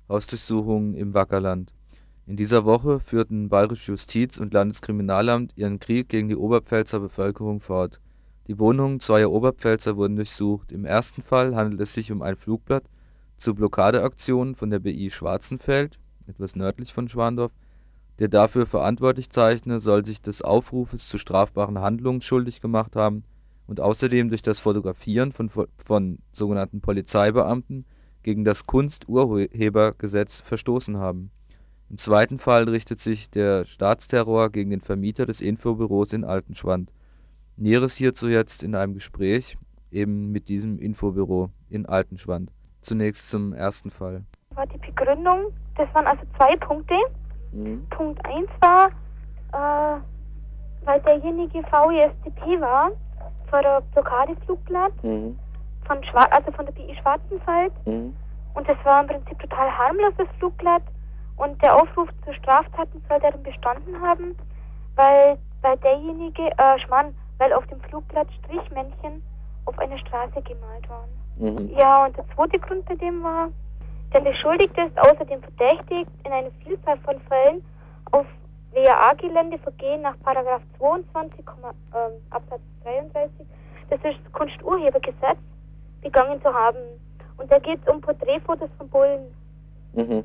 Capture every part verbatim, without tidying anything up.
Hausdurchsuchungen im Wackerland. In dieser Woche führten Bayerisches Justiz und Landeskriminalamt ihren Krieg gegen die Oberpfälzer Bevölkerung fort. Die Wohnungen zweier Oberpfälzer wurden durchsucht. Im ersten Fall handelt es sich um ein Flugblatt zu Blockadeaktionen von der B I Schwarzenfeld, etwas nördlich von Schwandorf. Der dafür Verantwortlich zeichne soll sich des Aufrufes zu strafbaren Handlungen schuldig gemacht haben und außerdem durch das Fotografieren von, von sogenannten Polizeibeamten gegen das Kunsturhebergesetz verstoßen haben. Im zweiten Fall richtet sich der Staatsterror gegen den Vermieter des Infobüros in Altenschwand. Näheres hierzu jetzt in einem Gespräch eben mit diesem Infobüro in Altenschwand. Zunächst zum ersten Fall. War die Begründung, das waren also zwei Punkte. Mhm. Punkt eins war, äh, weil derjenige V I S D P war, vor der Blockadeflugblatt, Mhm. von Schwar also von der B I Schwarzenfeld. Mhm. Und das war im Prinzip total harmloses Flugblatt. Und der Aufruf zu Straftaten soll darin bestanden haben, weil, weil derjenige, äh, Schmarrn, weil auf dem Flugblatt Strichmännchen auf einer Straße gemalt waren. Mhm. Ja, und der zweite Grund bei dem war, der Beschuldigte ist außerdem verdächtigt, in einer Vielzahl von Fällen auf W A A-Gelände Vergehen nach Paragraph zweiundzwanzig ähm, Absatz dreiunddreißig, das ist das Kunsturhebergesetz, begangen zu haben. Und da geht es um Porträtfotos von Bullen. Mhm.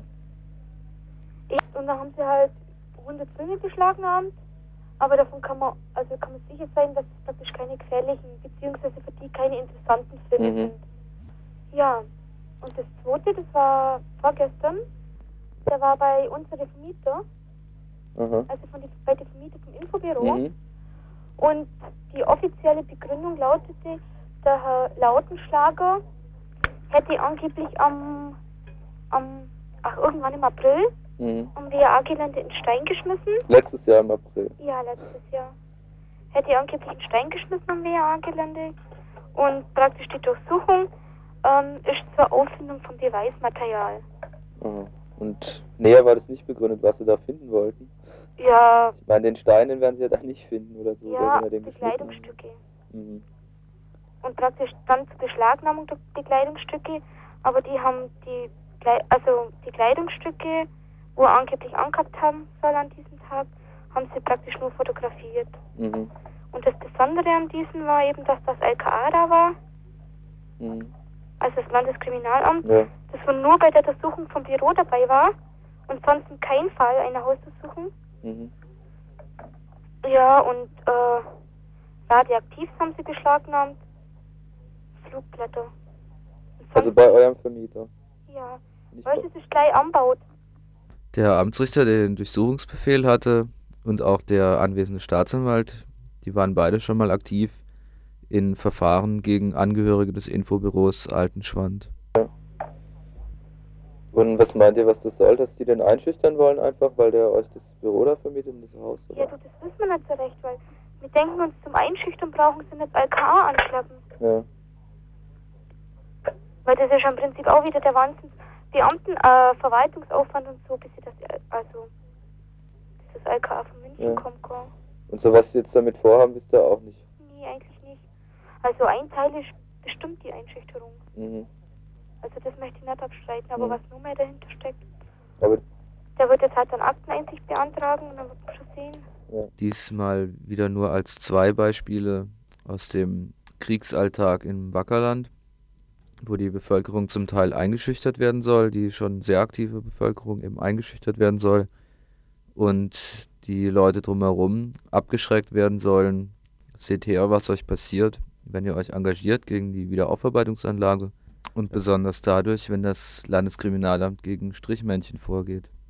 Und da haben sie halt hundert Filme beschlagnahmt, aber davon kann man, also kann man sicher sein, dass es praktisch keine gefährlichen, beziehungsweise für die keine interessanten Filme Mhm. sind. Ja, und das zweite, das war vorgestern, der war bei unserem Vermieter, Aha. also von die, bei der Vermieter vom Infobüro. Mhm. Und die offizielle Begründung lautete, der Herr Lautenschlager hätte angeblich am, am ach, irgendwann im April Mhm. am W A A-Gelände in Stein geschmissen. Letztes Jahr im April. Ja, letztes Jahr. Hätte angeblich einen Stein geschmissen am W A A-Gelände. Und praktisch die Durchsuchung ähm, ist zur Auffindung von Beweismaterial. Aha. Und näher war das nicht begründet, was sie da finden wollten? Ja, Ich meine, den Steinen werden sie ja da nicht finden oder so. ja, oder wenn er den geschmissen hat. Bekleidungsstücke. Mhm. Und praktisch dann zur Beschlagnahmung der Bekleidungsstücke. Aber die haben die, Klei- also die Kleidungsstücke, wo er angeblich angehabt haben soll an diesem Tag, haben sie praktisch nur fotografiert. Mhm. Und das Besondere an diesen war eben, dass das L K A da war, Mhm. also das Landeskriminalamt, Ja. das von nur bei der Durchsuchung vom Büro dabei war und sonst in keinem Fall einer Hausdurchsuchung. Mhm. Ja, und äh, radioaktiv haben sie beschlagnahmt, Flugblätter. Und Also sonst, bei eurem Vermieter. ja, Nicht weil bei- es ist gleich anbaut. Der Amtsrichter, der den Durchsuchungsbefehl hatte, und auch der anwesende Staatsanwalt, die waren beide schon mal aktiv in Verfahren gegen Angehörige des Infobüros Altenschwand. Und was meint ihr, was das soll, dass die den einschüchtern wollen einfach, weil der euch das Büro da vermietet und das Haus? Oder? Ja, du, das wissen wir nicht so recht, weil wir denken uns zum Einschüchtern brauchen sie nicht L K A anklappen. Ja. Weil das ist ja im Prinzip auch wieder der Wahnsinn. Beamten, äh, Verwaltungsaufwand und so, bis sie das, äh, also, bis das L K A von München Ja. kommt, gell. Und so was sie jetzt damit vorhaben, wisst ihr auch nicht. Nee, eigentlich nicht. Also ein Teil ist bestimmt die Einschüchterung. Mhm. Also das möchte ich nicht abstreiten, aber Mhm. was noch mehr dahinter steckt, Aber der wird jetzt halt dann Akteneinsicht beantragen und dann wird man schon sehen. ja. Diesmal wieder nur als zwei Beispiele aus dem Kriegsalltag im Wackerland, wo die Bevölkerung zum Teil eingeschüchtert werden soll, die schon sehr aktive Bevölkerung eben eingeschüchtert werden soll und die Leute drumherum abgeschreckt werden sollen. Seht her, was euch passiert, wenn ihr euch engagiert gegen die Wiederaufarbeitungsanlage und besonders dadurch, wenn das Landeskriminalamt gegen Strichmännchen vorgeht.